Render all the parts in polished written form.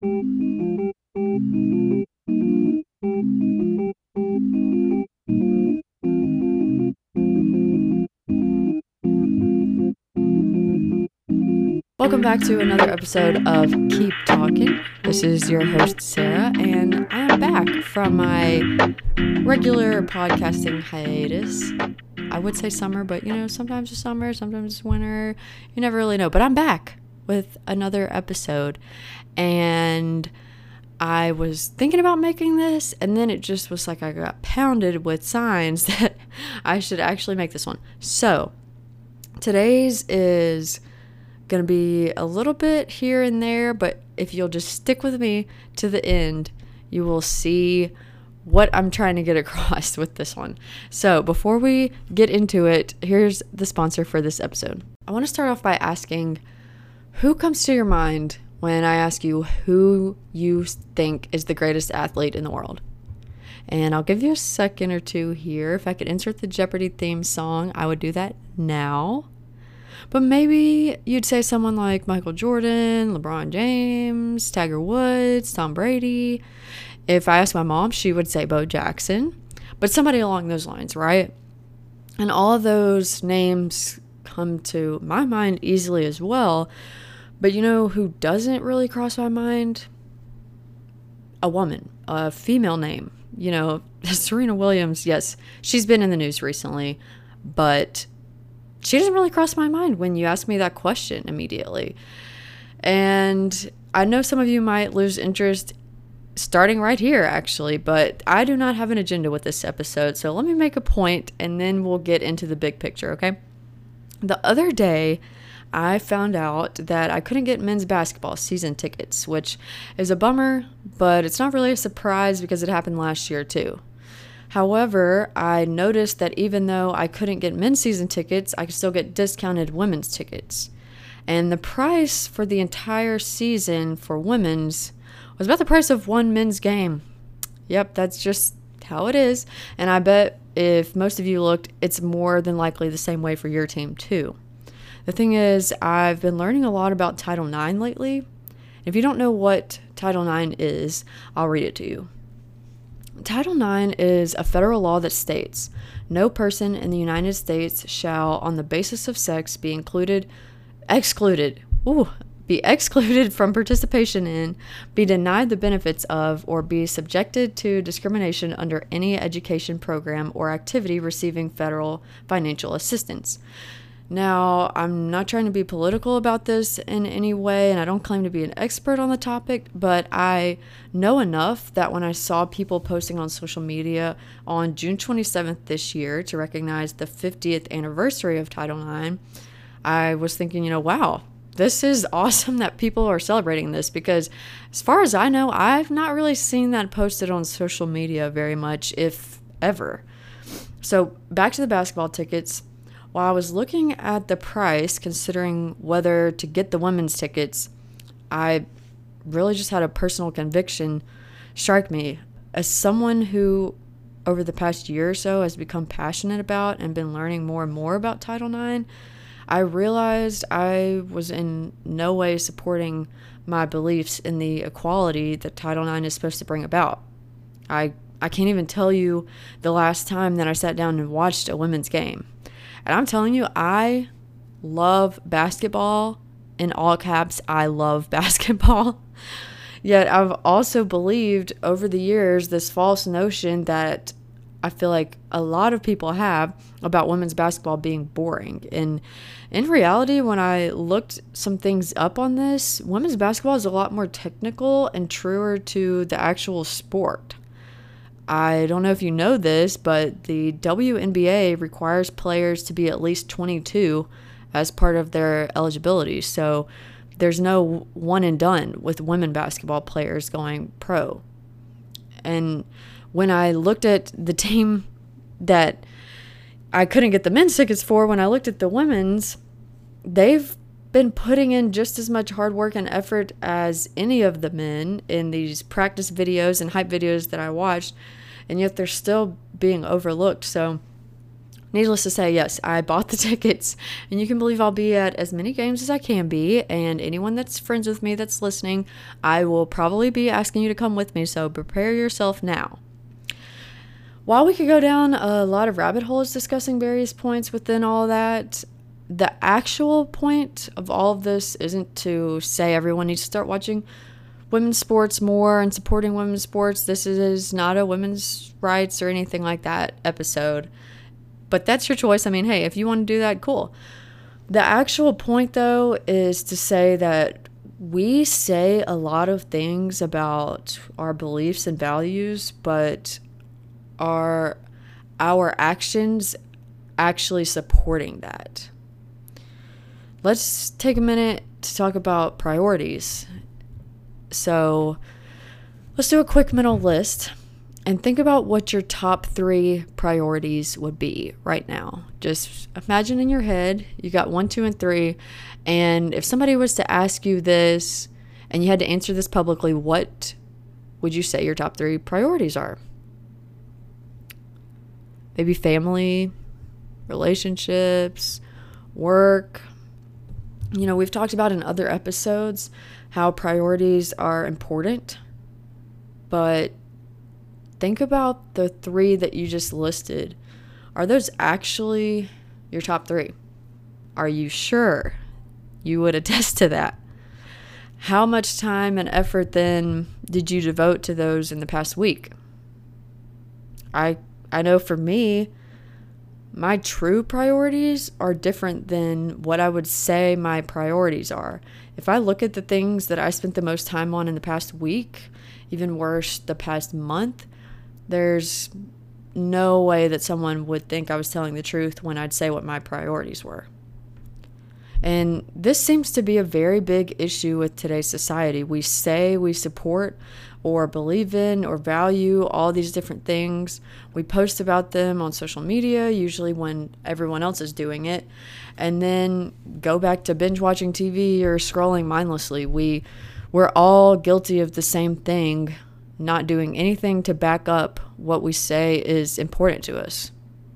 Welcome back to another episode of Keep Talking. This is your host, Sarah, and I am back from my regular podcasting hiatus. I would say summer, but sometimes it's summer, sometimes it's winter. You never really know. But I'm back with another episode, and I was thinking about making this, and then it just was like I got pounded with signs that I should actually make this one. So, today's is going to be a little bit here and there, but if you'll just stick with me to the end, you will see what I'm trying to get across with this one. So before we get into it, here's the sponsor for this episode. I want to start off by asking, who comes to your mind when I ask you who you think is the greatest athlete in the world? And I'll give you a second or two here. If I could insert the Jeopardy theme song, I would do that now. But maybe you'd say someone like Michael Jordan, LeBron James, Tiger Woods, Tom Brady. If I asked my mom, she would say Bo Jackson. But somebody along those lines, right? And all of those names come to my mind easily as well. But you know who doesn't really cross my mind? A woman, a female name. Serena Williams, yes, she's been in the news recently, but she doesn't really cross my mind when you ask me that question immediately. And I know some of you might lose interest starting right here, actually, but I do not have an agenda with this episode. So let me make a point and then we'll get into the big picture, okay? The other day, I found out that I couldn't get men's basketball season tickets, which is a bummer, but it's not really a surprise because it happened last year too. However, I noticed that even though I couldn't get men's season tickets, I could still get discounted women's tickets. And the price for the entire season for women's was about the price of one men's game. Yep, that's just how it is. And I bet if most of you looked, it's more than likely the same way for your team too. The thing is, I've been learning a lot about Title IX lately. If you don't know what Title IX is, I'll read it to you. Title IX is a federal law that states, no person in the United States shall, on the basis of sex, be excluded from participation in, be denied the benefits of, or be subjected to discrimination under any education program or activity receiving federal financial assistance. Now, I'm not trying to be political about this in any way, and I don't claim to be an expert on the topic, but I know enough that when I saw people posting on social media on June 27th this year to recognize the 50th anniversary of Title IX, I was thinking, wow, this is awesome that people are celebrating this, because as far as I know, I've not really seen that posted on social media very much, if ever. So back to the basketball tickets. While I was looking at the price, considering whether to get the women's tickets, I really just had a personal conviction strike me. As someone who, over the past year or so, has become passionate about and been learning more and more about Title IX, I realized I was in no way supporting my beliefs in the equality that Title IX is supposed to bring about. I can't even tell you the last time that I sat down and watched a women's game. And I'm telling you, I love basketball. In all caps, I love basketball. Yet I've also believed over the years this false notion that I feel like a lot of people have about women's basketball being boring. And in reality, when I looked some things up on this, women's basketball is a lot more technical and truer to the actual sport. I don't know if you know this, but the WNBA requires players to be at least 22 as part of their eligibility. So there's no one and done with women basketball players going pro. And when I looked at the team that I couldn't get the men's tickets for, when I looked at the women's, they've been putting in just as much hard work and effort as any of the men in these practice videos and hype videos that I watched, and yet they're still being overlooked. So Needless to say, yes, I bought the tickets, and you can believe I'll be at as many games as I can be, and anyone that's friends with me that's listening, I will probably be asking you to come with me, so prepare yourself now. While we could go down a lot of rabbit holes discussing various points within all that, the actual point of all of this isn't to say everyone needs to start watching women's sports more and supporting women's sports. This is not a women's rights or anything like that episode. But that's your choice. I mean, hey, if you want to do that, cool. The actual point, though, is to say that we say a lot of things about our beliefs and values, but are our actions actually supporting that? Let's take a minute to talk about priorities. So let's do a quick mental list and think about what your top 3 priorities would be right now. Just imagine in your head, you got 1, 2, and 3. And if somebody was to ask you this and you had to answer this publicly, what would you say your top 3 priorities are? Maybe family, relationships, work. You know, we've talked about in other episodes how priorities are important, but think about the 3 that you just listed. Are those actually your top 3? Are you sure you would attest to that? How much time and effort then did you devote to those in the past week? I know for me, my true priorities are different than what I would say my priorities are. If I look at the things that I spent the most time on in the past week, even worse, the past month, there's no way that someone would think I was telling the truth when I'd say what my priorities were. And this seems to be a very big issue with today's society. We say we support or believe in or value all these different things. We post about them on social media, usually when everyone else is doing it, and then go back to binge watching TV or scrolling mindlessly. We're all guilty of the same thing, not doing anything to back up what we say is important to us.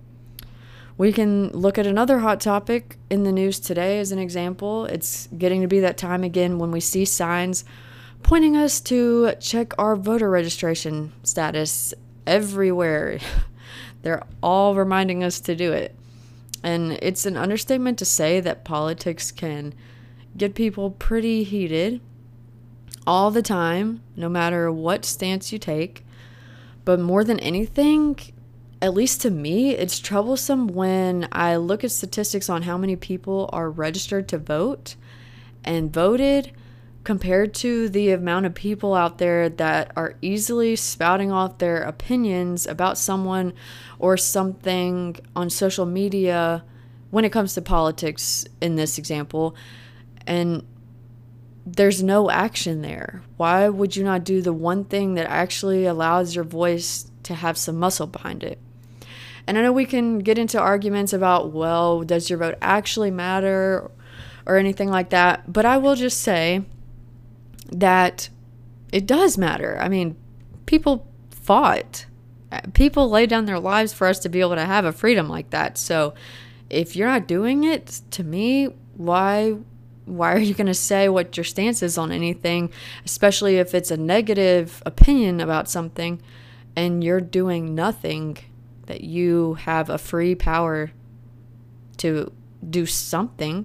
We can look at another hot topic in the news today as an example. It's getting to be that time again when we see signs pointing us to check our voter registration status everywhere. They're all reminding us to do it. And it's an understatement to say that politics can get people pretty heated all the time, no matter what stance you take. But more than anything, at least to me, it's troublesome when I look at statistics on how many people are registered to vote and voted compared to the amount of people out there that are easily spouting off their opinions about someone or something on social media when it comes to politics in this example. And there's no action there. Why would you not do the one thing that actually allows your voice to have some muscle behind it? And I know we can get into arguments about, well, does your vote actually matter or anything like that? But I will just say that it does matter. I mean, people fought. People laid down their lives for us to be able to have a freedom like that. So if you're not doing it, to me, why are you going to say what your stance is on anything, especially if it's a negative opinion about something and you're doing nothing, that you have a free power to do something?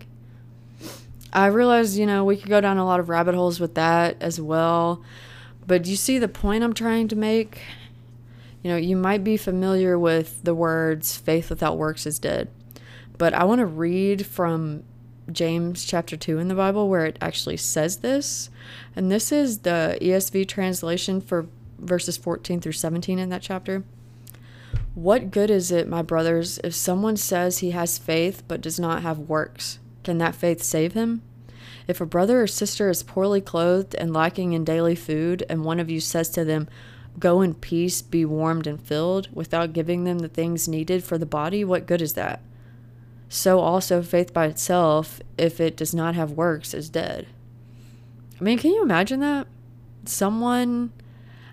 I realize, we could go down a lot of rabbit holes with that as well. But do you see the point I'm trying to make? You might be familiar with the words, faith without works is dead. But I want to read from James chapter 2 in the Bible where it actually says this. And this is the ESV translation for verses 14 through 17 in that chapter. What good is it, my brothers, if someone says he has faith but does not have works? Can that faith save him? If a brother or sister is poorly clothed and lacking in daily food, and one of you says to them, "Go in peace, be warmed and filled," without giving them the things needed for the body, what good is that? So also faith by itself, if it does not have works, is dead. I mean, can you imagine that? Someone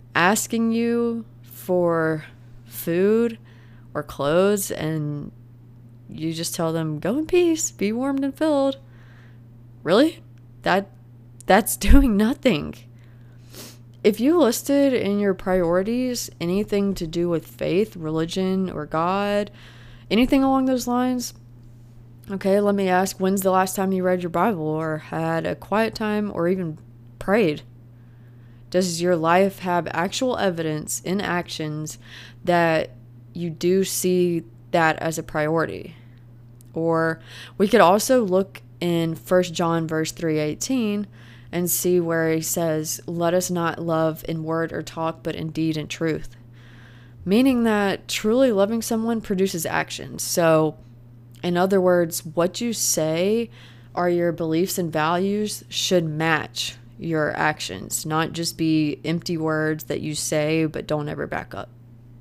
asking you for food or clothes and you just tell them, go in peace, be warmed and filled. Really? That's doing nothing. If you listed in your priorities anything to do with faith, religion, or God, anything along those lines, okay, let me ask, when's the last time you read your Bible or had a quiet time or even prayed? Does your life have actual evidence in actions that you do see that as a priority? Or we could also look in 1 John verse 3:18 and see where he says, let us not love in word or talk, but in deed and truth. Meaning that truly loving someone produces actions. So, in other words, what you say or your beliefs and values should match your actions, not just be empty words that you say but don't ever back up.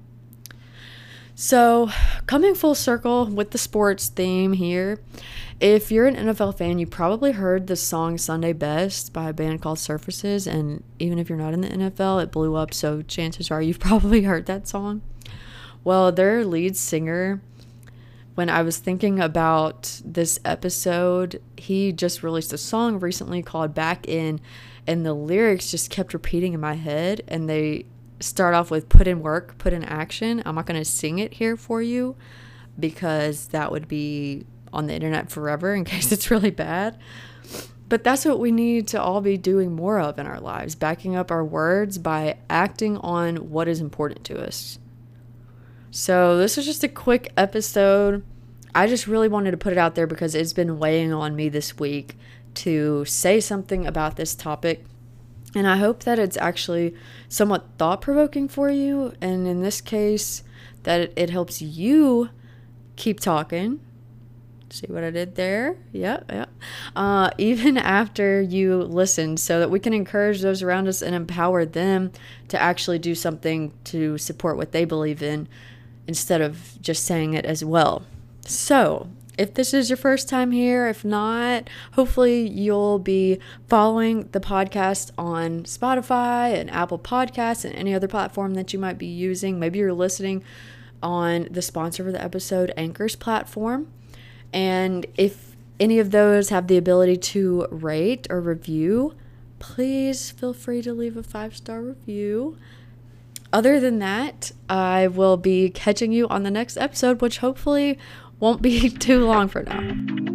So, coming full circle with the sports theme here, if you're an NFL fan, you probably heard the song Sunday Best by a band called Surfaces, and even if you're not in the NFL, it blew up, so chances are you've probably heard that song. Well, their lead singer, when I was thinking about this episode, he just released a song recently called Back In, and the lyrics just kept repeating in my head, and they start off with put in work, put in action. I'm not going to sing it here for you because that would be on the internet forever in case it's really bad. But that's what we need to all be doing more of in our lives, backing up our words by acting on what is important to us. So this is just a quick episode. I just really wanted to put it out there because it's been weighing on me this week to say something about this topic. And I hope that it's actually somewhat thought-provoking for you. And in this case, that it helps you keep talking. See what I did there? Yeah. Even after you listen, so that we can encourage those around us and empower them to actually do something to support what they believe in instead of just saying it as well. So, if this is your first time here, if not, hopefully you'll be following the podcast on Spotify and Apple Podcasts and any other platform that you might be using. Maybe you're listening on the sponsor for the episode, Anchor's platform. And if any of those have the ability to rate or review, please feel free to leave a 5-star review. Other than that, I will be catching you on the next episode, which hopefully won't be too long from now.